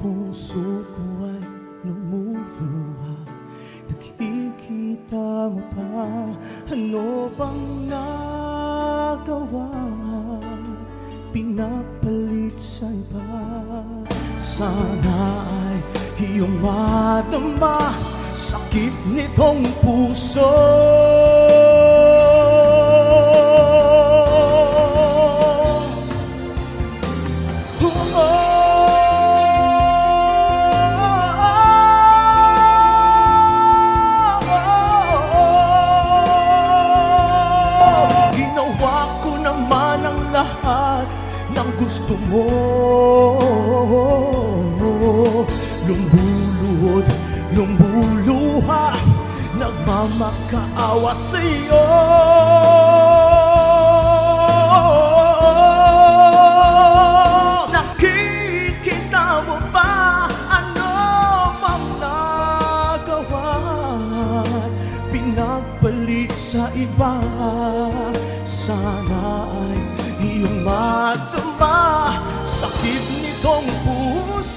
puso ko ay lumuluha. Nakikita mo pa, ano bang nagawa? Pinagpalit sa iba. Sana ay iyong madama sakit nitong puso. Lahat ng gusto mo, lumbuluhod, lumbuluha, nagmamakaawa sa'yo. Nakikita mo ba ano bang nagawa? Pinagpalit sa iba. Sana ay iyong madama sakit nitong puso.